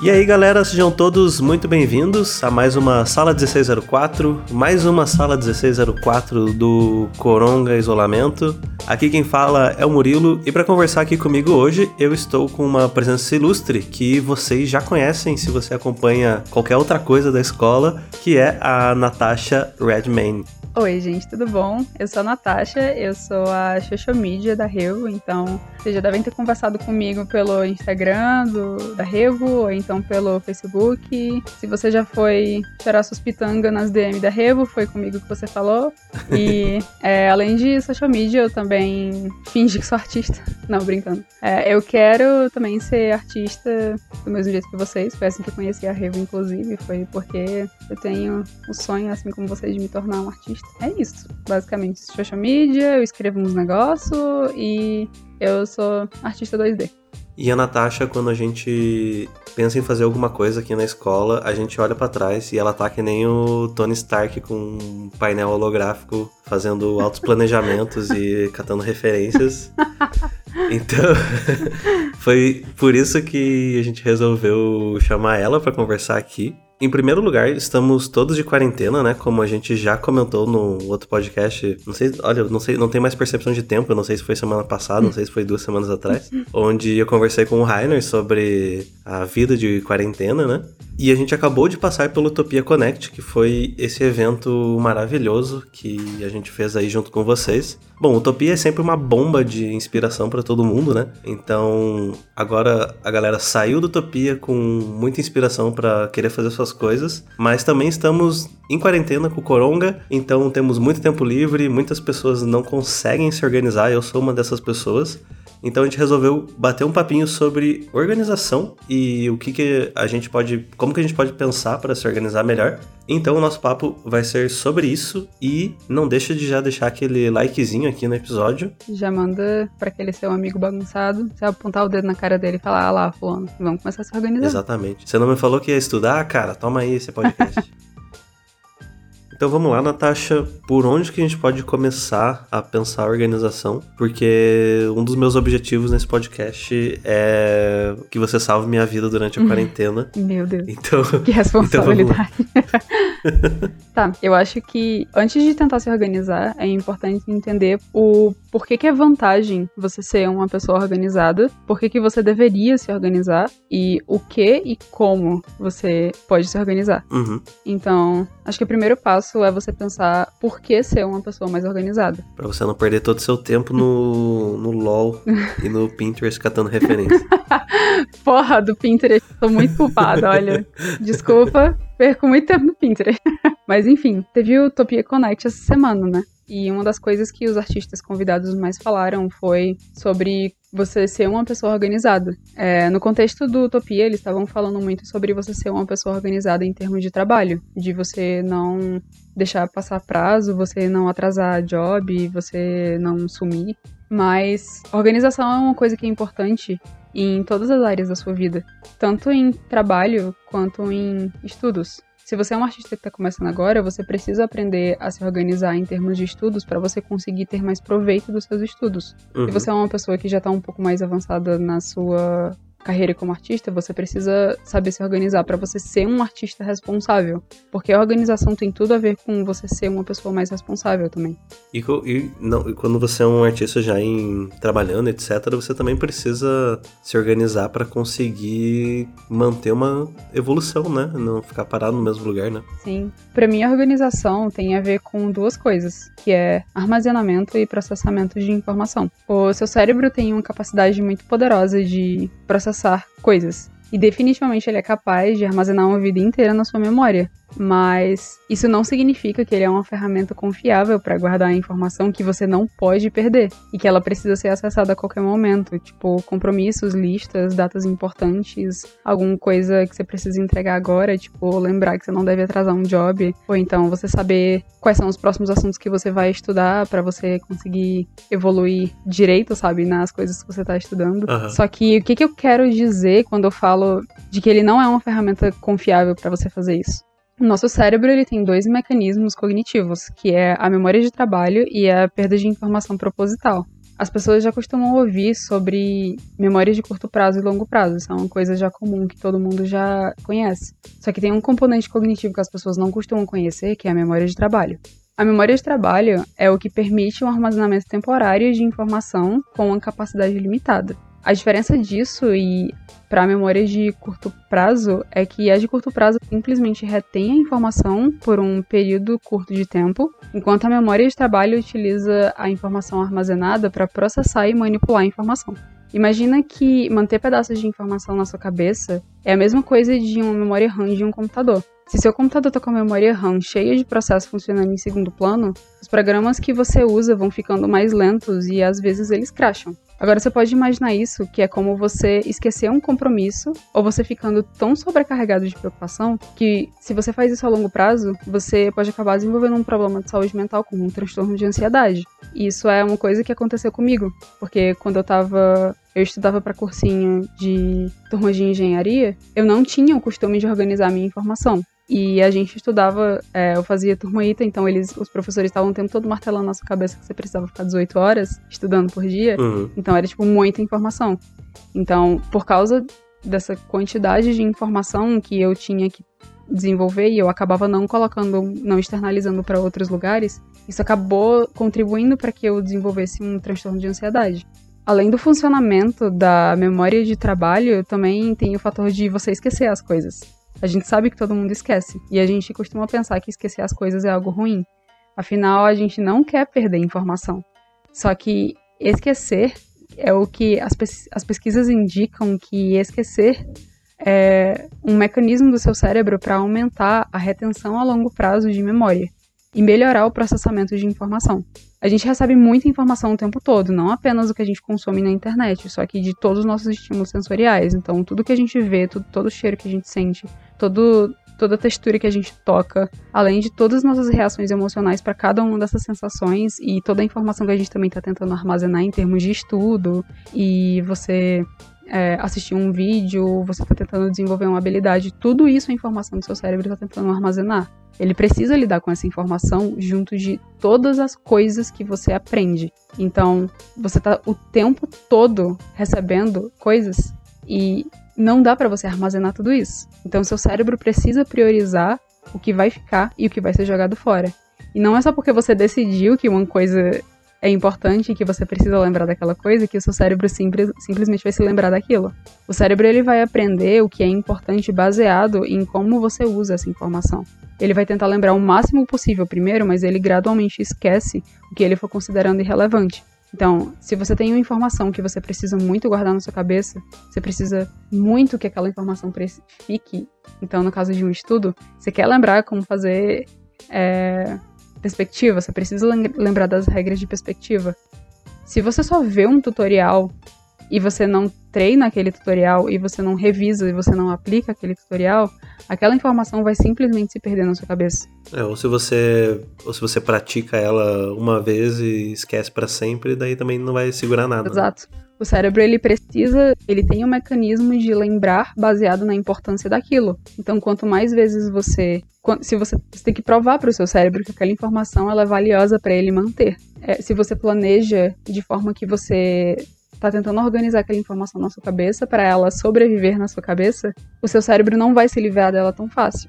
E aí galera, sejam todos muito bem-vindos a mais uma Sala 1604, mais uma Sala 1604 do Coronga Isolamento. Aqui quem fala é o Murilo e para conversar aqui comigo hoje eu estou com uma presença ilustre que vocês já conhecem se você acompanha qualquer outra coisa da escola, que é a Natasha Redmayne. Oi gente, tudo bom? Eu sou a Natasha, eu sou a social media da Revo, então vocês já devem ter conversado comigo pelo Instagram da Revo, ou então pelo Facebook. Se você já foi tirar suas pitangas nas DM da Revo, foi comigo que você falou. E além de social media, eu também fingi que sou artista. Não, brincando. Eu quero também ser artista do mesmo jeito que vocês, foi assim que eu conheci a Revo, inclusive, foi porque eu tenho o sonho, assim como vocês, de me tornar um artista. É isso, basicamente. Social media, eu escrevo uns negócios e eu sou artista 2D. E a Natasha, quando a gente pensa em fazer alguma coisa aqui na escola, a gente olha pra trás e ela tá que nem o Tony Stark com um painel holográfico, fazendo altos planejamentos e catando referências. Então, foi por isso que a gente resolveu chamar ela pra conversar aqui. Em primeiro lugar, estamos todos de quarentena, né? Como a gente já comentou no outro podcast. Não tem mais percepção de tempo. Eu não sei se foi semana passada, não sei se foi 2 semanas atrás. Onde eu conversei com o Rainer sobre a vida de quarentena, né? E a gente acabou de passar pelo Utopia Connect, que foi esse evento maravilhoso que a gente fez aí junto com vocês. Bom, Utopia é sempre uma bomba de inspiração pra todo mundo, né? Então, agora a galera saiu do Utopia com muita inspiração pra querer fazer suas coisas, mas também estamos em quarentena com o Coronga, então temos muito tempo livre, muitas pessoas não conseguem se organizar, eu sou uma dessas pessoas. Então a gente resolveu bater um papinho sobre organização e como que a gente pode pensar para se organizar melhor. Então o nosso papo vai ser sobre isso e não deixa de já deixar aquele likezinho aqui no episódio. Já manda para aquele seu amigo bagunçado, você apontar o dedo na cara dele e falar, lá, fulano, vamos começar a se organizar. Exatamente. Você não me falou que ia estudar? Cara, toma aí esse podcast. Então vamos lá, Natasha, por onde que a gente pode começar a pensar a organização? Porque um dos meus objetivos nesse podcast é que você salve minha vida durante a quarentena. Meu Deus, então, que responsabilidade. Tá, eu acho que antes de tentar se organizar, é importante entender o porquê que é vantagem você ser uma pessoa organizada, porquê que você deveria se organizar e o que e como você pode se organizar. Uhum. Então, acho que o primeiro passo é você pensar por que ser uma pessoa mais organizada. Pra você não perder todo o seu tempo no LOL e no Pinterest catando referência. Porra, do Pinterest, tô muito culpada, olha. Desculpa, perco muito tempo no Pinterest. Mas enfim, teve o Utopia Connect essa semana, né? E uma das coisas que os artistas convidados mais falaram foi sobre você ser uma pessoa organizada. No contexto do Utopia, eles estavam falando muito sobre você ser uma pessoa organizada em termos de trabalho, de você não deixar passar prazo, você não atrasar job, você não sumir. Mas organização é uma coisa que é importante em todas as áreas da sua vida, tanto em trabalho quanto em estudos. Se você é um artista que está começando agora, você precisa aprender a se organizar em termos de estudos para você conseguir ter mais proveito dos seus estudos. Uhum. Se você é uma pessoa que já está um pouco mais avançada na sua carreira como artista, você precisa saber se organizar para você ser um artista responsável. Porque a organização tem tudo a ver com você ser uma pessoa mais responsável também. E quando você é um artista já trabalhando, etc., você também precisa se organizar para conseguir manter uma evolução, né? Não ficar parado no mesmo lugar, né? Sim. Para mim, a organização tem a ver com 2 coisas, que é armazenamento e processamento de informação. O seu cérebro tem uma capacidade muito poderosa de processar coisas. E definitivamente ele é capaz de armazenar uma vida inteira na sua memória. Mas isso não significa que ele é uma ferramenta confiável para guardar a informação que você não pode perder e que ela precisa ser acessada a qualquer momento, tipo compromissos, listas, datas importantes, alguma coisa que você precisa entregar agora, tipo lembrar que você não deve atrasar um job, ou então você saber quais são os próximos assuntos que você vai estudar para você conseguir evoluir direito, sabe, nas coisas que você tá estudando. Uhum. Só que o que eu quero dizer quando eu falo de que ele não é uma ferramenta confiável para você fazer isso? O nosso cérebro ele tem 2 mecanismos cognitivos, que é a memória de trabalho e a perda de informação proposital. As pessoas já costumam ouvir sobre memória de curto prazo e longo prazo. Isso é uma coisa já comum que todo mundo já conhece. Só que tem um componente cognitivo que as pessoas não costumam conhecer, que é a memória de trabalho. A memória de trabalho é o que permite um armazenamento temporário de informação com uma capacidade limitada. A diferença disso e para a memória de curto prazo é que a de curto prazo simplesmente retém a informação por um período curto de tempo, enquanto a memória de trabalho utiliza a informação armazenada para processar e manipular a informação. Imagina que manter pedaços de informação na sua cabeça é a mesma coisa de uma memória RAM de um computador. Se seu computador está com a memória RAM cheia de processos funcionando em segundo plano, os programas que você usa vão ficando mais lentos e às vezes eles crasham. Agora você pode imaginar isso, que é como você esquecer um compromisso ou você ficando tão sobrecarregado de preocupação que se você faz isso a longo prazo, você pode acabar desenvolvendo um problema de saúde mental como um transtorno de ansiedade. E isso é uma coisa que aconteceu comigo, porque quando eu estudava para cursinho de turma de engenharia, eu não tinha o costume de organizar a minha informação. E a gente estudava, eu fazia turma ITA, então os professores estavam o tempo todo martelando na sua cabeça que você precisava ficar 18 horas estudando por dia. Então era, muita informação. Então, por causa dessa quantidade de informação que eu tinha que desenvolver e eu acabava não externalizando para outros lugares, isso acabou contribuindo para que eu desenvolvesse um transtorno de ansiedade. Além do funcionamento da memória de trabalho, também tem o fator de você esquecer as coisas. A gente sabe que todo mundo esquece, e a gente costuma pensar que esquecer as coisas é algo ruim. Afinal, a gente não quer perder informação. Só que esquecer é o que as pesquisas indicam que esquecer é um mecanismo do seu cérebro para aumentar a retenção a longo prazo de memória e melhorar o processamento de informação. A gente recebe muita informação o tempo todo, não apenas o que a gente consome na internet, só que de todos os nossos estímulos sensoriais. Então, tudo que a gente vê, todo o cheiro que a gente sente, toda a textura que a gente toca, além de todas as nossas reações emocionais para cada uma dessas sensações e toda a informação que a gente também está tentando armazenar em termos de estudo, e você assistir um vídeo, você está tentando desenvolver uma habilidade, tudo isso é informação que seu cérebro está tentando armazenar. Ele precisa lidar com essa informação junto de todas as coisas que você aprende. Então, você está o tempo todo recebendo coisas e não dá para você armazenar tudo isso. Então, seu cérebro precisa priorizar o que vai ficar e o que vai ser jogado fora. E não é só porque você decidiu que uma coisa é importante e que você precisa lembrar daquela coisa que o seu cérebro simplesmente vai se lembrar daquilo. O cérebro ele vai aprender o que é importante baseado em como você usa essa informação. Ele vai tentar lembrar o máximo possível primeiro, mas ele gradualmente esquece o que ele for considerando irrelevante. Então, se você tem uma informação que você precisa muito guardar na sua cabeça, você precisa muito que aquela informação fique. Então, no caso de um estudo, você quer lembrar como fazer perspectiva, você precisa lembrar das regras de perspectiva. Se você só vê um tutorial e você não treina aquele tutorial e você não revisa e você não aplica aquele tutorial, aquela informação vai simplesmente se perder na sua cabeça. Ou se você pratica ela uma vez e esquece pra sempre, daí também não vai segurar nada. Exato. O cérebro, ele tem um mecanismo de lembrar baseado na importância daquilo. Então, quanto mais vezes você tem que provar para o seu cérebro que aquela informação ela é valiosa para ele manter. Se você planeja de forma que você está tentando organizar aquela informação na sua cabeça para ela sobreviver na sua cabeça, o seu cérebro não vai se livrar dela tão fácil.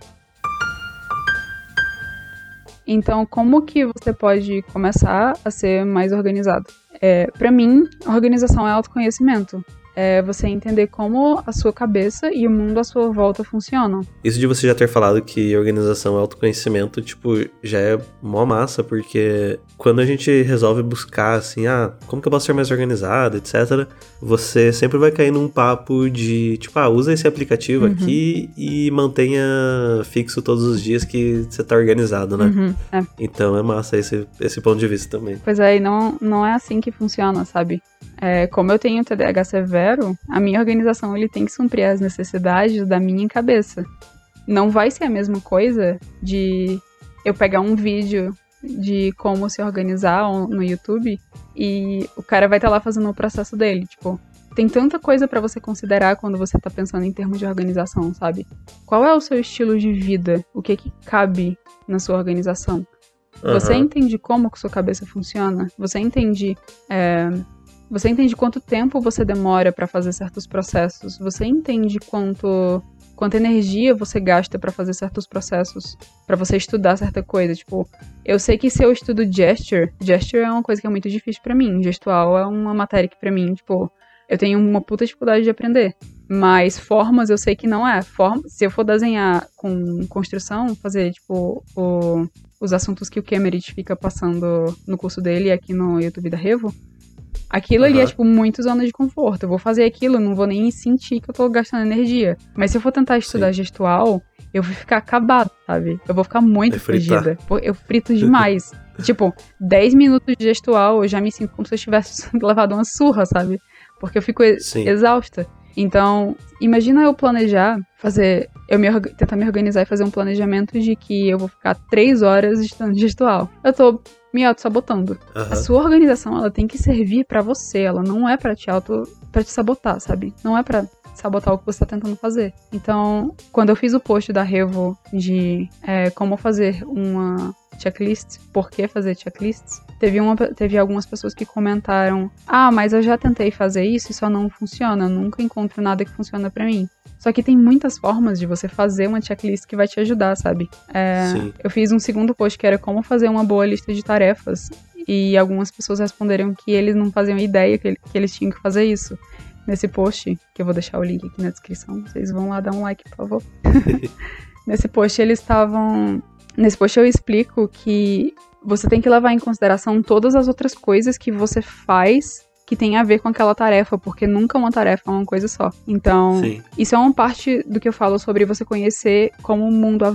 Então, como que você pode começar a ser mais organizado? Para mim, a organização é autoconhecimento. É você entender como a sua cabeça e o mundo à sua volta funcionam. Isso de você já ter falado que organização é autoconhecimento, já é mó massa, porque quando a gente resolve buscar, assim, como que eu posso ser mais organizado, etc., você sempre vai cair num papo de, usa esse aplicativo aqui e mantenha fixo todos os dias que você tá organizado, né? Então é massa esse ponto de vista também. Pois é, e não é assim que funciona, sabe? Como eu tenho TDAH severo, a minha organização ele tem que suprir as necessidades da minha cabeça. Não vai ser a mesma coisa de eu pegar um vídeo de como se organizar no YouTube e o cara vai estar lá fazendo o processo dele. Tem tanta coisa pra você considerar quando você tá pensando em termos de organização, sabe? Qual é o seu estilo de vida? O que cabe na sua organização? Você entende como que sua cabeça funciona? Você entende Você entende quanto tempo você demora pra fazer certos processos. Você entende quanta energia você gasta pra fazer certos processos, pra você estudar certa coisa. Tipo, eu sei que se eu estudo Gesture é uma coisa que é muito difícil pra mim. Gestual é uma matéria que pra mim, tipo, eu tenho uma puta dificuldade de aprender. Mas formas eu sei que não é. Se eu for desenhar com construção, fazer, tipo, os assuntos que o Kemerit fica passando no curso dele aqui no YouTube da Revo, aquilo ali é, tipo, muito zona de conforto. Eu vou fazer aquilo, não vou nem sentir que eu tô gastando energia. Mas se eu for tentar estudar gestual, eu vou ficar acabado, sabe? Eu vou ficar muito frigida. Eu frito demais. Tipo, 10 minutos de gestual, eu já me sinto como se eu tivesse levado uma surra, sabe? Porque eu fico exausta. Então, imagina eu planejar, tentar me organizar e fazer um planejamento de que eu vou ficar 3 horas estudando gestual. Eu tô me auto-sabotando. A sua organização, ela tem que servir pra você, ela não é pra te sabotar, sabe? Não é pra sabotar o que você tá tentando fazer. Então, quando eu fiz o post da Revo de como fazer uma checklist, por que fazer checklists, teve algumas pessoas que comentaram: mas eu já tentei fazer isso e só não funciona, eu nunca encontro nada que funciona pra mim. Só que tem muitas formas de você fazer uma checklist que vai te ajudar, sabe? Eu fiz um segundo post que era como fazer uma boa lista de tarefas, e algumas pessoas responderam que eles não faziam ideia que eles tinham que fazer isso. Nesse post, que eu vou deixar o link aqui na descrição, vocês vão lá dar um like, por favor. Nesse post eu explico que você tem que levar em consideração todas as outras coisas que você faz que tem a ver com aquela tarefa, porque nunca uma tarefa é uma coisa só. Então, isso é uma parte do que eu falo sobre você conhecer como o mundo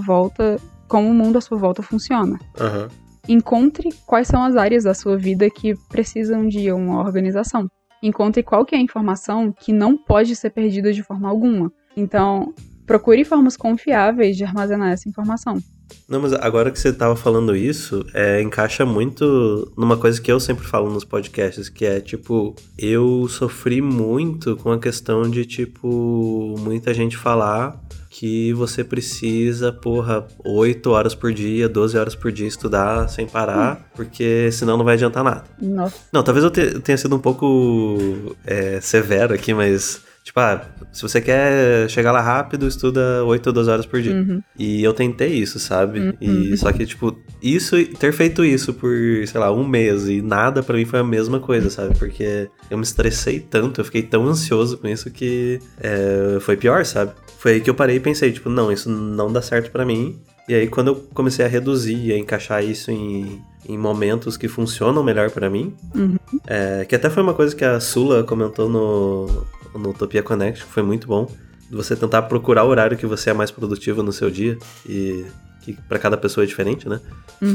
à sua volta funciona. Encontre quais são as áreas da sua vida que precisam de uma organização. Encontre qual que é a informação que não pode ser perdida de forma alguma. Então, procure formas confiáveis de armazenar essa informação. Não, mas agora que você tava falando isso, encaixa muito numa coisa que eu sempre falo nos podcasts, que é, tipo, eu sofri muito com a questão de, tipo, muita gente falar que você precisa, 8 horas por dia, 12 horas por dia estudar sem parar, porque senão não vai adiantar nada. Nossa. Não, talvez eu tenha sido um pouco severo aqui, mas... Tipo, se você quer chegar lá rápido, estuda 8 ou 12 horas por dia. E eu tentei isso, sabe? E só que, tipo, ter feito isso por, sei lá, um mês e nada pra mim foi a mesma coisa, sabe? Porque eu me estressei tanto, eu fiquei tão ansioso com isso que foi pior, sabe? Foi aí que eu parei e pensei, tipo, não, isso não dá certo pra mim. E aí, quando eu comecei a reduzir, a encaixar isso em momentos que funcionam melhor pra mim, que até foi uma coisa que a Sula comentou no Utopia Connect, que foi muito bom, você tentar procurar o horário que você é mais produtivo no seu dia, e que pra cada pessoa é diferente, né?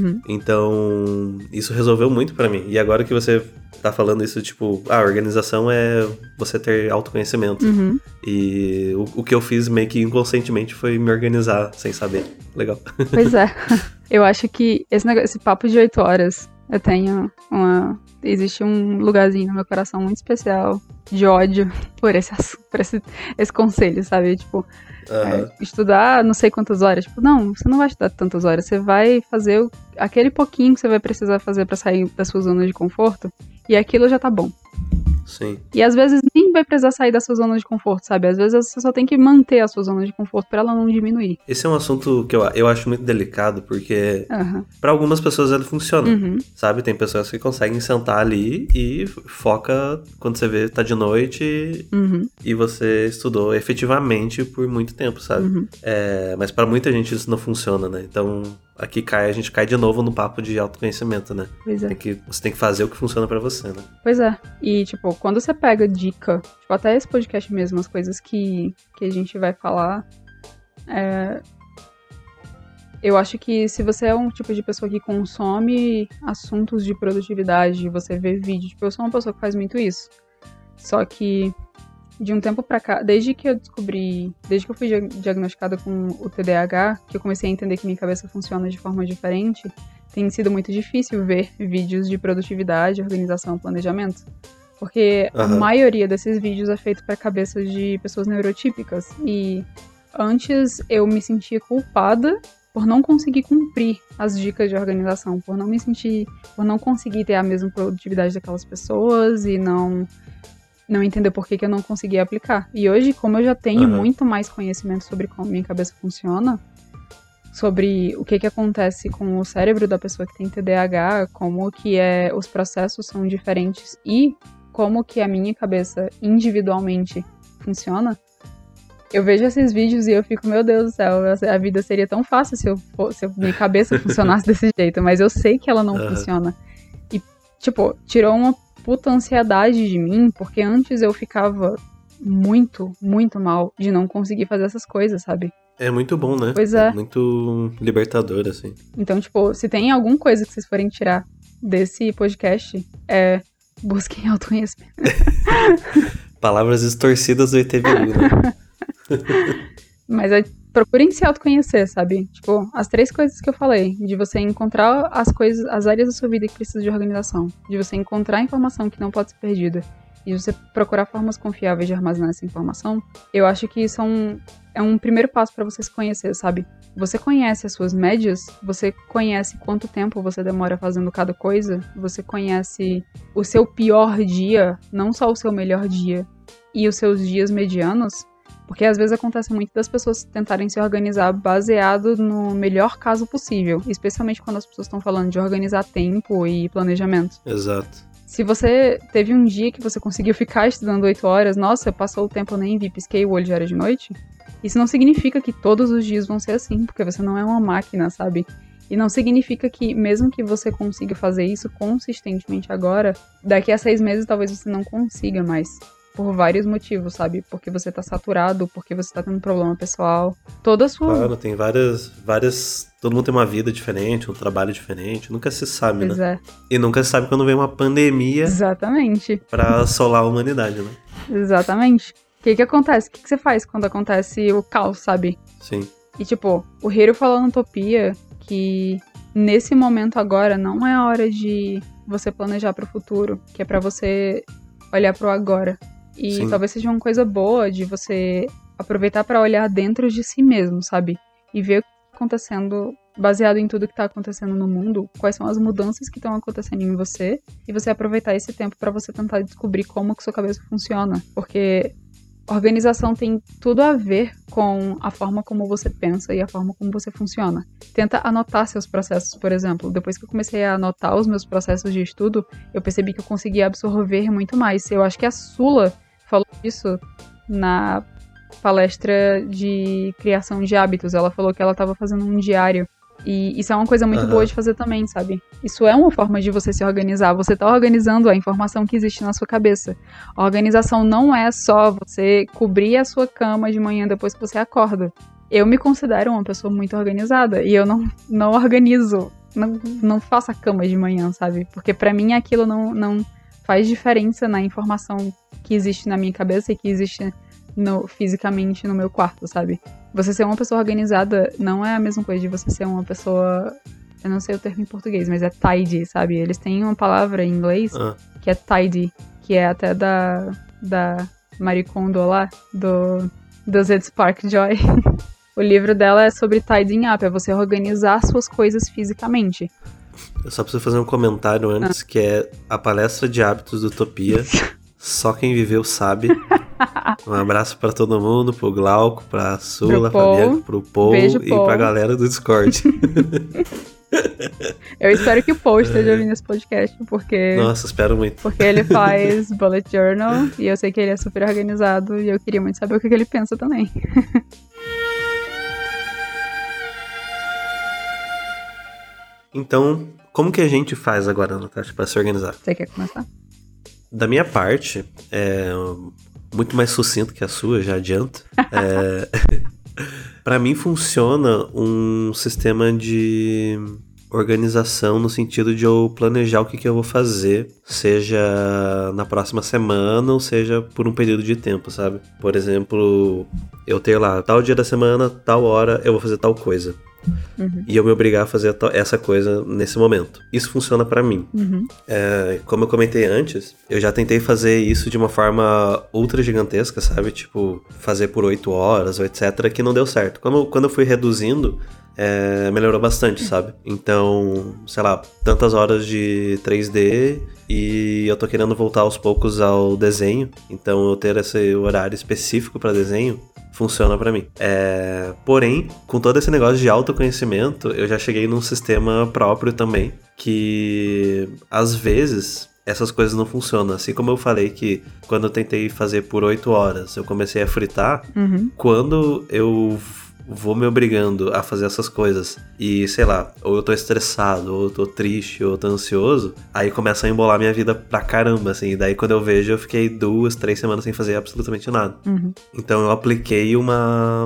Então, isso resolveu muito pra mim. E agora que você tá falando isso, tipo, a organização é você ter autoconhecimento. E o que eu fiz meio que inconscientemente foi me organizar sem saber. Legal. Pois é. Eu acho que esse papo de 8 horas, eu tenho existe um lugarzinho no meu coração muito especial de ódio por esse conselho, sabe? Tipo, estudar não sei quantas horas. Tipo, não, você não vai estudar tantas horas. Você vai fazer aquele pouquinho que você vai precisar fazer pra sair da sua zona de conforto, e aquilo já tá bom. Sim. E às vezes nem vai precisar sair da sua zona de conforto, sabe? Às vezes você só tem que manter a sua zona de conforto pra ela não diminuir. Esse é um assunto que eu acho muito delicado, porque pra algumas pessoas ele funciona, sabe? Tem pessoas que conseguem sentar ali e foca quando você vê tá de noite e você estudou efetivamente por muito tempo, sabe? Mas pra muita gente isso não funciona, né? Então... Aqui a gente cai de novo no papo de autoconhecimento, né? Pois é. Você tem que fazer o que funciona pra você, né? Pois é. E, tipo, quando você pega dica, tipo, até esse podcast mesmo, as coisas que a gente vai falar, eu acho que se você é um tipo de pessoa que consome assuntos de produtividade, você vê vídeo, tipo, eu sou uma pessoa que faz muito isso. Só que de um tempo pra cá, desde que eu fui diagnosticada com o TDAH, que eu comecei a entender que minha cabeça funciona de forma diferente, tem sido muito difícil ver vídeos de produtividade, organização, planejamento. Porque a maioria desses vídeos é feito pra cabeças de pessoas neurotípicas. E antes eu me sentia culpada por não conseguir cumprir as dicas de organização, por não conseguir ter a mesma produtividade daquelas pessoas e não entender por que eu não conseguia aplicar. E hoje, como eu já tenho muito mais conhecimento sobre como minha cabeça funciona, sobre o que acontece com o cérebro da pessoa que tem TDAH, como que os processos são diferentes e como que a minha cabeça individualmente funciona, eu vejo esses vídeos e eu fico, meu Deus do céu, a vida seria tão fácil se minha cabeça funcionasse desse jeito, mas eu sei que ela não funciona. E, tipo, tirou uma puta ansiedade de mim, porque antes eu ficava muito, muito mal de não conseguir fazer essas coisas, sabe? É muito bom, né? Pois é. Muito libertador, assim. Então, tipo, se tem alguma coisa que vocês forem tirar desse podcast, busquem autoconhecimento. Palavras distorcidas do ET Bilu, né? Mas procurem se autoconhecer, sabe? Tipo, as 3 coisas que eu falei, de você encontrar as áreas da sua vida que precisam de organização, de você encontrar informação que não pode ser perdida, e de você procurar formas confiáveis de armazenar essa informação, eu acho que isso é um primeiro passo pra você se conhecer, sabe? Você conhece as suas médias, você conhece quanto tempo você demora fazendo cada coisa, você conhece o seu pior dia, não só o seu melhor dia, e os seus dias medianos. Porque às vezes acontece muito das pessoas tentarem se organizar baseado no melhor caso possível. Especialmente quando as pessoas estão falando de organizar tempo e planejamento. Exato. Se você teve um dia que você conseguiu ficar estudando 8 horas, nossa, passou o tempo, eu nem vi, pisquei o olho, já era de noite. Isso não significa que todos os dias vão ser assim, porque você não é uma máquina, sabe? E não significa que, mesmo que você consiga fazer isso consistentemente agora, daqui a 6 meses talvez você não consiga mais. Por vários motivos, sabe? Porque você tá saturado, porque você tá tendo um problema pessoal. Toda a sua... Claro, tem várias... Todo mundo tem uma vida diferente, um trabalho diferente. Nunca se sabe, pois né? É. E nunca se sabe quando vem uma pandemia... Exatamente. Pra assolar a humanidade, né? Exatamente. O que acontece? O que você faz quando acontece o caos, sabe? Sim. E tipo, o Hiro falou na Utopia que nesse momento agora não é a hora de você planejar pro futuro, que é pra você olhar pro agora. E Sim. talvez seja uma coisa boa de você aproveitar pra olhar dentro de si mesmo, sabe? E ver o que tá acontecendo, baseado em tudo que tá acontecendo no mundo, quais são as mudanças que estão acontecendo em você, e você aproveitar esse tempo pra você tentar descobrir como que sua cabeça funciona. Porque organização tem tudo a ver com a forma como você pensa e a forma como você funciona. Tenta anotar seus processos, por exemplo. Depois que eu comecei a anotar os meus processos de estudo, eu percebi que eu conseguia absorver muito mais. Eu acho que a Sula falou isso na palestra de criação de hábitos. Ela falou que ela estava fazendo um diário. E isso é uma coisa muito boa de fazer também, sabe? Isso é uma forma de você se organizar. Você tá organizando a informação que existe na sua cabeça. A organização não é só você cobrir a sua cama de manhã depois que você acorda. Eu me considero uma pessoa muito organizada e eu não organizo, não faço a cama de manhã, sabe? Porque pra mim aquilo não faz diferença na informação que existe na minha cabeça e que existe fisicamente no meu quarto, sabe? Você ser uma pessoa organizada não é a mesma coisa de você ser uma pessoa... Eu não sei o termo em português, mas é tidy, sabe? Eles têm uma palavra em inglês que é tidy, que é até da Marie Kondo lá, do Zed Spark Joy. O livro dela é sobre tidying up, é você organizar suas coisas fisicamente. Eu só preciso fazer um comentário antes, que é a palestra de hábitos do Utopia. Só quem viveu sabe. Um abraço pra todo mundo, pro Glauco, pra Sula, pra Bianca, pro Paul Beijo, e Paul. pra galera do Discord. Eu espero que o Paul esteja ouvindo esse podcast, porque... Nossa, espero muito. Porque ele faz bullet journal e eu sei que ele é super organizado e eu queria muito saber o que ele pensa também. Então, como que a gente faz agora, Natasha, pra se organizar? Você quer começar? Da minha parte, muito mais sucinto que a sua, já adianto. Pra mim funciona um sistema de organização no sentido de eu planejar o que eu vou fazer, seja na próxima semana ou seja por um período de tempo, sabe? Por exemplo, eu tenho lá, tal dia da semana, tal hora, eu vou fazer tal coisa. Uhum. E eu me obrigar a fazer essa coisa nesse momento. Isso funciona pra mim. Uhum. Como eu comentei antes, eu já tentei fazer isso de uma forma ultra gigantesca, sabe? Tipo, fazer por 8 horas ou etc, que não deu certo. Quando eu fui reduzindo melhorou bastante, sabe? Então, sei lá, tantas horas de 3D e eu tô querendo voltar aos poucos ao desenho. Então, eu ter esse horário específico pra desenho funciona pra mim. Porém, com todo esse negócio de autoconhecimento, eu já cheguei num sistema próprio também, que às vezes essas coisas não funcionam. Assim como eu falei que quando eu tentei fazer por 8 horas, eu comecei a fritar, quando eu vou me obrigando a fazer essas coisas e, sei lá, ou eu tô estressado, ou eu tô triste, ou eu tô ansioso, aí começa a embolar minha vida pra caramba, assim. E daí quando eu vejo, eu fiquei 2, 3 semanas sem fazer absolutamente nada. Então eu apliquei uma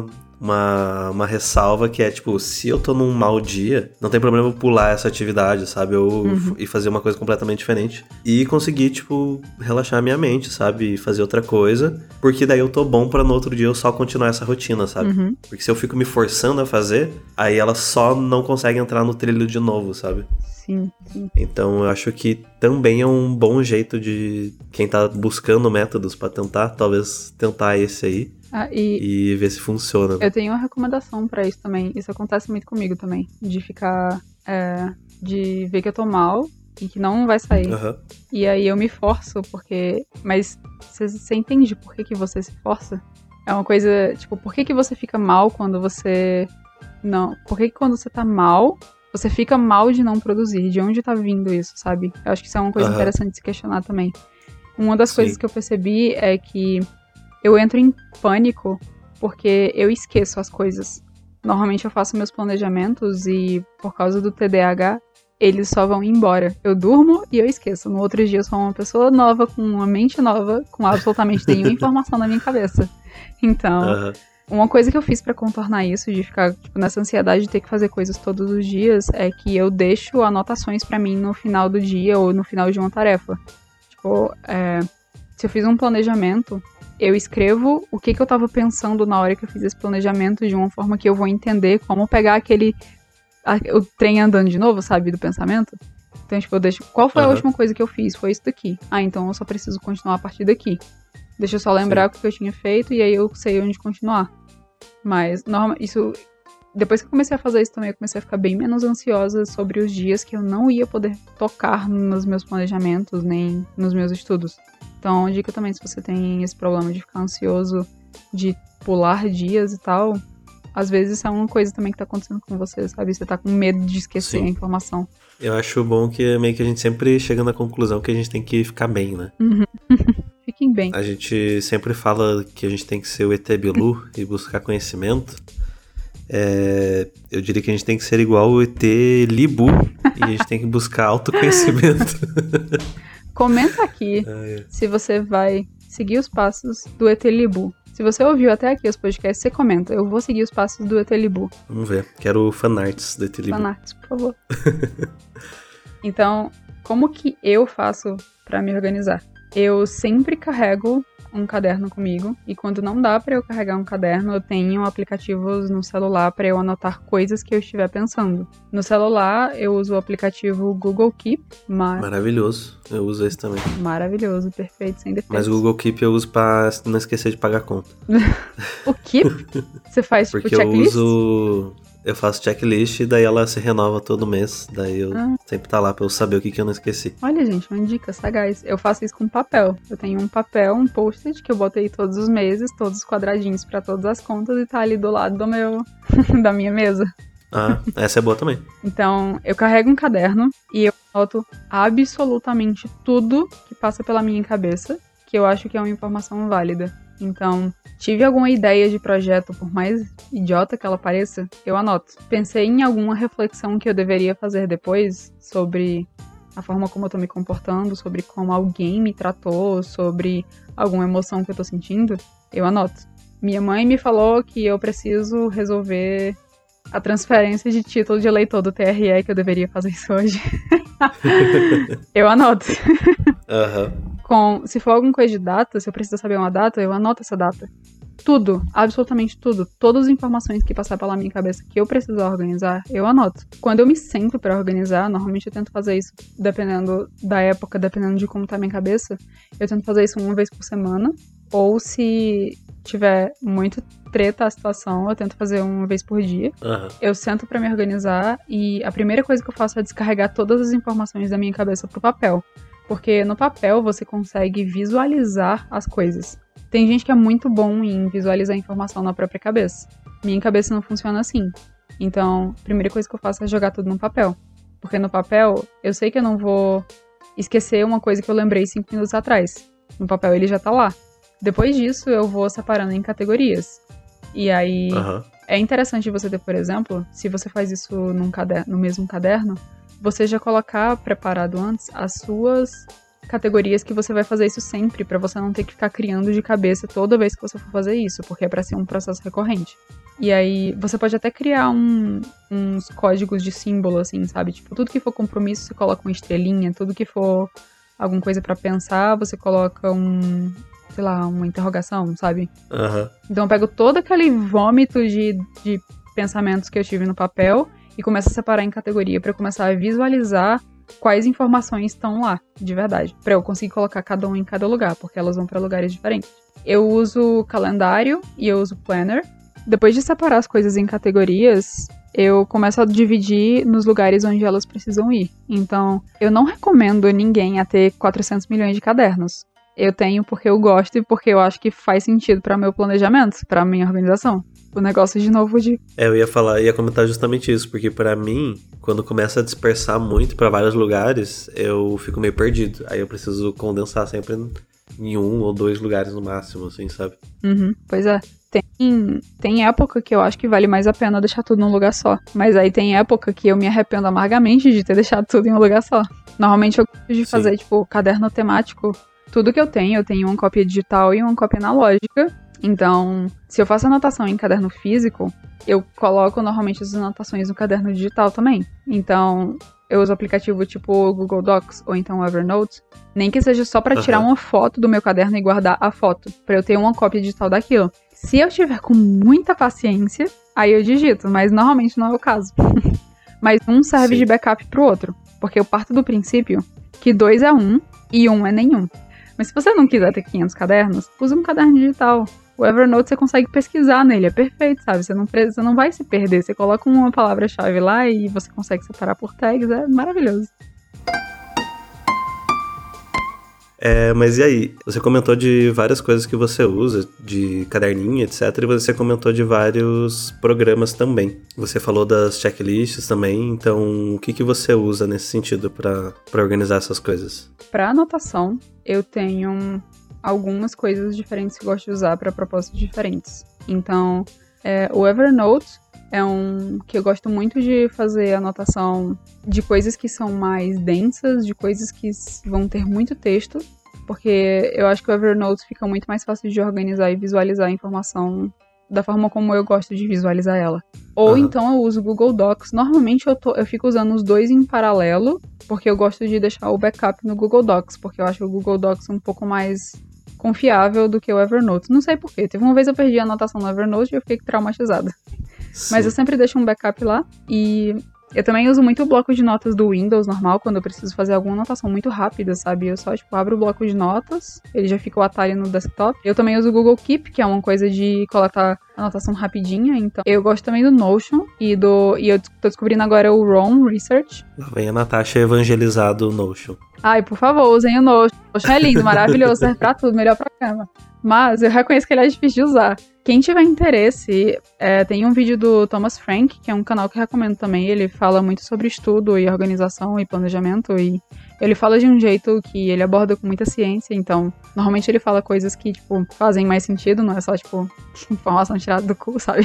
ressalva que é, tipo, se eu tô num mau dia, não tem problema eu pular essa atividade, sabe? E fazer uma coisa completamente diferente. E conseguir, tipo, relaxar minha mente, sabe? E fazer outra coisa. Porque daí eu tô bom pra no outro dia eu só continuar essa rotina, sabe? Porque se eu fico me forçando a fazer, aí ela só não consegue entrar no trilho de novo, sabe? Sim. Então eu acho que também é um bom jeito de quem tá buscando métodos pra tentar, talvez tentar esse aí. E ver se funciona. Eu tenho uma recomendação pra isso também. Isso acontece muito comigo também. De ficar... de ver que eu tô mal e que não vai sair. E aí eu me forço, porque... Mas você entende por que você se força? É uma coisa... Tipo, por que você fica mal quando você... Não... Por que quando você tá mal, você fica mal de não produzir? De onde tá vindo isso, sabe? Eu acho que isso é uma coisa interessante de se questionar também. Uma das coisas que eu percebi é que eu entro em pânico porque eu esqueço as coisas. Normalmente eu faço meus planejamentos e, por causa do TDAH, eles só vão embora. Eu durmo e eu esqueço. No outro dia eu sou uma pessoa nova, com uma mente nova, com absolutamente nenhuma informação na minha cabeça. Então, uma coisa que eu fiz pra contornar isso, de ficar tipo, nessa ansiedade de ter que fazer coisas todos os dias, é que eu deixo anotações pra mim no final do dia ou no final de uma tarefa. Tipo, se eu fiz um planejamento, eu escrevo o que eu tava pensando na hora que eu fiz esse planejamento de uma forma que eu vou entender como pegar o trem andando de novo, sabe, do pensamento. Então, tipo, eu deixo, qual foi a última coisa que eu fiz? Foi isso daqui. Então eu só preciso continuar a partir daqui. Deixa eu só lembrar o que eu tinha feito e aí eu sei onde continuar. Mas, isso... Depois que eu comecei a fazer isso também, eu comecei a ficar bem menos ansiosa sobre os dias que eu não ia poder tocar nos meus planejamentos, nem nos meus estudos. Então, dica também, se você tem esse problema de ficar ansioso, de pular dias e tal, às vezes isso é uma coisa também que tá acontecendo com você, sabe? Você tá com medo de esquecer a informação. Eu acho bom que meio que a gente sempre chega na conclusão que a gente tem que ficar bem, né? Fiquem bem. A gente sempre fala que a gente tem que ser o ET Bilu e buscar conhecimento. Eu diria que a gente tem que ser igual o ET Libu e a gente tem que buscar autoconhecimento. Comenta aqui se você vai seguir os passos do ET Libu. Se você ouviu até aqui os podcasts, você comenta. Eu vou seguir os passos do ET Libu. Vamos ver. Quero fanarts do ET Libu. Fanarts, por favor. Então, como que eu faço pra me organizar? Eu sempre carrego um caderno comigo, e quando não dá pra eu carregar um caderno, eu tenho aplicativos no celular pra eu anotar coisas que eu estiver pensando. No celular, eu uso o aplicativo Google Keep. Maravilhoso, eu uso esse também. Maravilhoso, perfeito, sem defeitos. Mas o Google Keep eu uso pra não esquecer de pagar a conta. O Keep? Você faz tipo checklist? Eu faço checklist e daí ela se renova todo mês. Daí eu sempre tá lá pra eu saber o que eu não esqueci. Olha, gente, uma dica sagaz. Eu faço isso com papel. Eu tenho um papel, um post-it que eu botei todos os meses, todos os quadradinhos pra todas as contas e tá ali do lado da minha mesa. Essa é boa também. Então, eu carrego um caderno e eu anoto absolutamente tudo que passa pela minha cabeça, que eu acho que é uma informação válida. Então, tive alguma ideia de projeto, por mais idiota que ela pareça, eu anoto. Pensei em alguma reflexão que eu deveria fazer depois sobre a forma como eu tô me comportando, sobre como alguém me tratou, sobre alguma emoção que eu tô sentindo, eu anoto. Minha mãe me falou que eu preciso resolver a transferência de título de eleitor do TRE, que eu deveria fazer isso hoje. Eu anoto. Se for alguma coisa de data, se eu precisar saber uma data, eu anoto essa data. Tudo, absolutamente tudo, todas as informações que passar pela minha cabeça que eu preciso organizar, eu anoto. Quando eu me sento pra organizar, normalmente eu tento fazer isso, dependendo da época, dependendo de como tá a minha cabeça, eu tento fazer isso uma vez por semana, ou se tiver muito treta a situação, eu tento fazer uma vez por dia. Eu sento pra me organizar e a primeira coisa que eu faço é descarregar todas as informações da minha cabeça pro papel. Porque no papel você consegue visualizar as coisas. Tem gente que é muito bom em visualizar a informação na própria cabeça. Minha cabeça não funciona assim. Então, a primeira coisa que eu faço é jogar tudo no papel. Porque no papel, eu sei que eu não vou esquecer uma coisa que eu lembrei 5 minutos atrás. No papel ele já tá lá. Depois disso, eu vou separando em categorias. E aí, é interessante você ter, por exemplo, se você faz isso no mesmo caderno, você já colocar preparado antes as suas categorias que você vai fazer isso sempre, pra você não ter que ficar criando de cabeça toda vez que você for fazer isso, porque é pra ser um processo recorrente. E aí, você pode até criar uns códigos de símbolo, assim, sabe? Tipo, tudo que for compromisso, você coloca uma estrelinha, tudo que for alguma coisa pra pensar, você coloca uma interrogação, sabe? Então eu pego todo aquele vômito de pensamentos que eu tive no papel e começo a separar em categoria pra eu começar a visualizar quais informações estão lá, de verdade. Pra eu conseguir colocar cada um em cada lugar, porque elas vão pra lugares diferentes. Eu uso calendário e eu uso planner. Depois de separar as coisas em categorias, eu começo a dividir nos lugares onde elas precisam ir. Então, eu não recomendo ninguém a ter 400 milhões de cadernos. Eu tenho porque eu gosto e porque eu acho que faz sentido para meu planejamento, para minha organização. O negócio, de novo, eu ia comentar justamente isso, porque para mim, quando começa a dispersar muito para vários lugares, eu fico meio perdido. Aí eu preciso condensar sempre em 1 ou 2 lugares no máximo, assim, sabe? Pois é. Tem época que eu acho que vale mais a pena deixar tudo num lugar só. Mas aí tem época que eu me arrependo amargamente de ter deixado tudo em um lugar só. Normalmente eu gosto de fazer, caderno temático. Tudo que eu tenho uma cópia digital e uma cópia analógica. Então, se eu faço anotação em caderno físico, eu coloco normalmente as anotações no caderno digital também. Então, eu uso aplicativo tipo o Google Docs ou então o Evernote, nem que seja só pra tirar uma foto do meu caderno e guardar a foto, pra eu ter uma cópia digital daquilo. Se eu tiver com muita paciência, aí eu digito, mas normalmente não é o caso. Mas um serve de backup pro outro, porque eu parto do princípio que 2 é 1 e 1 é nenhum. Mas se você não quiser ter 500 cadernos, use um caderno digital. O Evernote você consegue pesquisar nele, é perfeito, sabe? Você não vai se perder. Você coloca uma palavra-chave lá e você consegue separar por tags, é maravilhoso. Mas e aí? Você comentou de várias coisas que você usa, de caderninho, etc. E você comentou de vários programas também. Você falou das checklists também, então o que você usa nesse sentido para organizar essas coisas? Para anotação, eu tenho algumas coisas diferentes que eu gosto de usar para propósitos diferentes. Então, o Evernote é um que eu gosto muito de fazer anotação de coisas que são mais densas, de coisas que vão ter muito texto, porque eu acho que o Evernote fica muito mais fácil de organizar e visualizar a informação da forma como eu gosto de visualizar ela. Ou então eu uso o Google Docs. Normalmente eu fico usando os dois em paralelo, porque eu gosto de deixar o backup no Google Docs, porque eu acho o Google Docs um pouco mais confiável do que o Evernote. Não sei porquê. Teve uma vez eu perdi a anotação no Evernote e eu fiquei traumatizada. Sim. Mas eu sempre deixo um backup lá. E eu também uso muito o bloco de notas do Windows normal, quando eu preciso fazer alguma anotação muito rápida, sabe? Eu só, abro o bloco de notas, ele já fica o atalho no desktop. Eu também uso o Google Keep, que é uma coisa de coletar anotação rapidinha, então eu gosto também do Notion e eu tô descobrindo agora o Roam Research. Lá vem a Natasha evangelizar do Notion. Ai, por favor, usem o Notion. O Notion é lindo, maravilhoso, serve pra tudo, melhor pra cama. Mas eu reconheço que ele é difícil de usar. Quem tiver interesse, tem um vídeo do Thomas Frank, que é um canal que eu recomendo também. Ele fala muito sobre estudo e organização e planejamento, e ele fala de um jeito que ele aborda com muita ciência. Então, normalmente ele fala coisas que, fazem mais sentido, não é só, informação tirada do cu, sabe?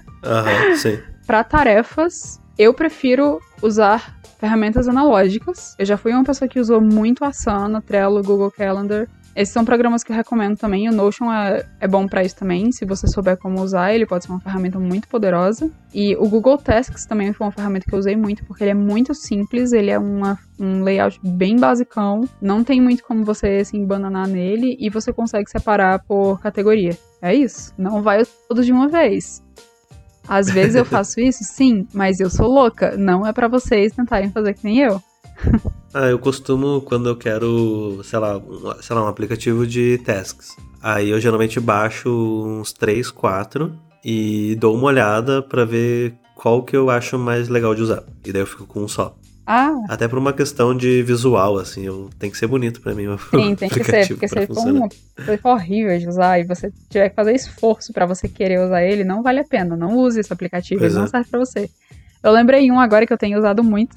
Sim. Para tarefas, eu prefiro usar ferramentas analógicas. Eu já fui uma pessoa que usou muito Asana, Trello, Google Calendar. Esses são programas que eu recomendo também. O Notion é bom pra isso também, se você souber como usar, ele pode ser uma ferramenta muito poderosa. E o Google Tasks também foi uma ferramenta que eu usei muito, porque ele é muito simples, ele é um layout bem basicão, não tem muito como você se embananar nele, e você consegue separar por categoria. É isso, não vai todos de uma vez. Às vezes eu faço isso, sim, mas eu sou louca, não é pra vocês tentarem fazer que nem eu. Eu costumo, quando eu quero, sei lá, um aplicativo de tasks. Aí eu geralmente baixo uns 3, 4 e dou uma olhada pra ver qual que eu acho mais legal de usar. E daí eu fico com um só. Ah, Até por uma questão de visual, assim, tem que ser bonito pra mim. sim, tem que ser, porque se for horrível de usar e você tiver que fazer esforço pra você querer usar ele, não vale a pena. Não use esse aplicativo, ele não serve pra você. Eu lembrei um agora que eu tenho usado muito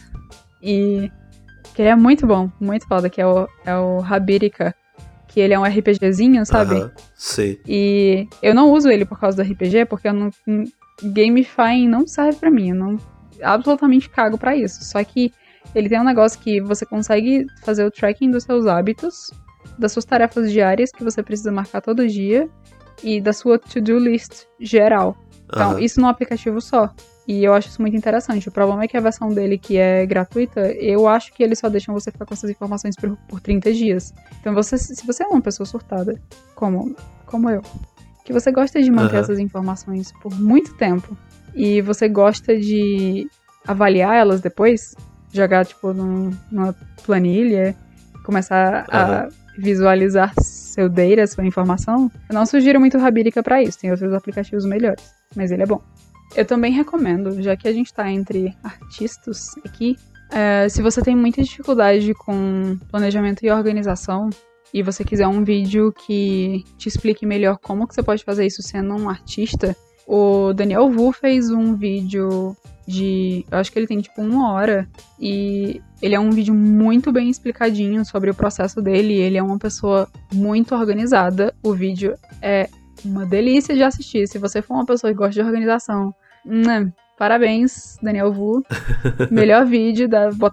e que ele é muito bom, muito foda, que é o Rabirica, que ele é um RPGzinho, sabe? Sim. E eu não uso ele por causa do RPG, porque eu não... Gamifying não serve pra mim, eu não absolutamente cago pra isso. Só que ele tem um negócio que você consegue fazer o tracking dos seus hábitos, das suas tarefas diárias que você precisa marcar todo dia e da sua to-do list geral. Então, isso num aplicativo só. E eu acho isso muito interessante. O problema é que a versão dele, que é gratuita, eu acho que eles só deixam você ficar com essas informações por 30 dias. Então, se você é uma pessoa surtada, como eu, que você gosta de manter essas informações por muito tempo e você gosta de avaliar elas depois, jogar, tipo, numa planilha, começar a visualizar seu data, sua informação, eu não sugiro muito o Rabirica pra isso. Tem outros aplicativos melhores, mas ele é bom. Eu também recomendo, já que a gente tá entre artistas aqui, se você tem muita dificuldade com planejamento e organização, e você quiser um vídeo que te explique melhor como que você pode fazer isso sendo um artista, o Daniel Wu fez um vídeo eu acho que ele tem tipo 1 hora, e ele é um vídeo muito bem explicadinho sobre o processo dele, ele é uma pessoa muito organizada, o vídeo é uma delícia de assistir, se você for uma pessoa que gosta de organização, parabéns, Daniel Wu, melhor vídeo,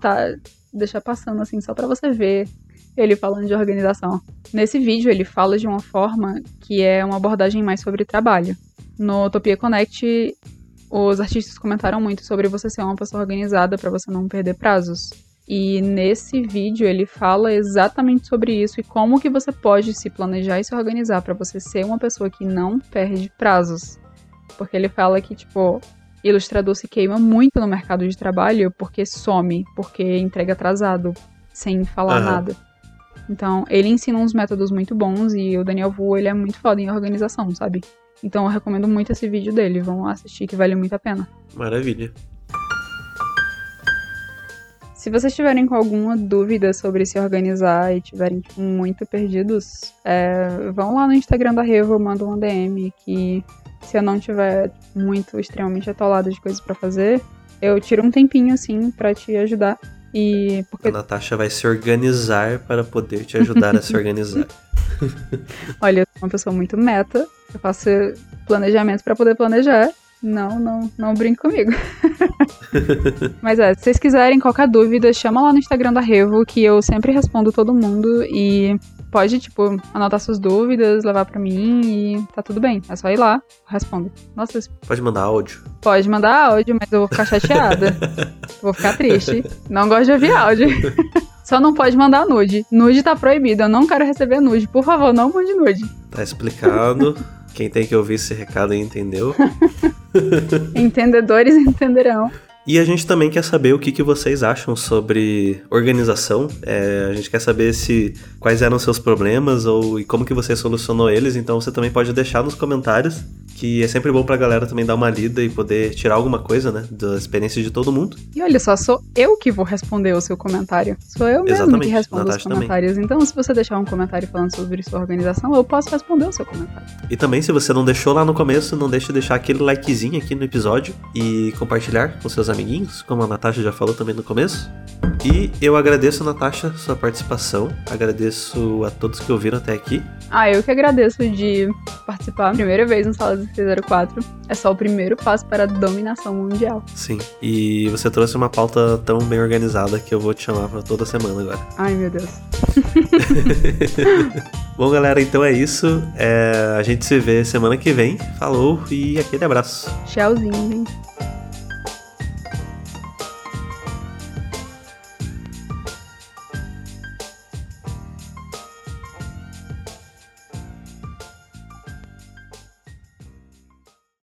deixar passando assim só pra você ver ele falando de organização. Nesse vídeo ele fala de uma forma que é uma abordagem mais sobre trabalho. No Utopia Connect, os artistas comentaram muito sobre você ser uma pessoa organizada para você não perder prazos. E nesse vídeo ele fala exatamente sobre isso e como que você pode se planejar e se organizar para você ser uma pessoa que não perde prazos. Porque ele fala que, tipo, ilustrador se queima muito no mercado de trabalho porque some, porque entrega atrasado, sem falar nada. Então, ele ensina uns métodos muito bons e o Daniel Wu, ele é muito foda em organização, sabe? Então, eu recomendo muito esse vídeo dele. Vão assistir que vale muito a pena. Maravilha. Se vocês tiverem com alguma dúvida sobre se organizar e tiverem tipo, muito perdidos, vão lá no Instagram da Revo, mandam uma DM que se eu não tiver muito extremamente atolada de coisas pra fazer, eu tiro um tempinho assim pra te ajudar. Porque... A Natasha vai se organizar para poder te ajudar a se organizar. Olha, eu sou uma pessoa muito meta. Eu faço planejamento para poder planejar. Não brinque comigo. Mas se vocês quiserem qualquer dúvida, chama lá no Instagram da Revo, que eu sempre respondo todo mundo. E pode, tipo, anotar suas dúvidas, levar pra mim e tá tudo bem. É só ir lá, eu respondo. Nossa, pode mandar áudio? Pode mandar áudio, mas eu vou ficar chateada. Vou ficar triste. Não gosto de ouvir áudio. Só não pode mandar nude. Nude tá proibido, eu não quero receber nude. Por favor, não mande nude. Tá explicado. Quem tem que ouvir esse recado aí entendeu. Entendedores entenderão. E a gente também quer saber o que vocês acham sobre organização. A gente quer saber quais eram os seus problemas e como que você solucionou eles. Então você também pode deixar nos comentários, que é sempre bom pra galera também dar uma lida e poder tirar alguma coisa, né, da experiência de todo mundo. E olha só, sou eu que vou responder o seu comentário. Sou eu mesmo que respondo os comentários. Também. Então, se você deixar um comentário falando sobre sua organização, eu posso responder o seu comentário. E também, se você não deixou lá no começo, não deixe de deixar aquele likezinho aqui no episódio e compartilhar com seus amiguinhos, como a Natasha já falou também no começo. E eu agradeço, Natasha, sua participação. Agradeço a todos que ouviram até aqui. Eu que agradeço de participar. Primeira vez no Sala 04. É só o primeiro passo para a dominação mundial. Sim. E você trouxe uma pauta tão bem organizada que eu vou te chamar pra toda semana agora. Ai, meu Deus. Bom, galera, então é isso. A gente se vê semana que vem. Falou e aquele abraço. Tchauzinho, gente.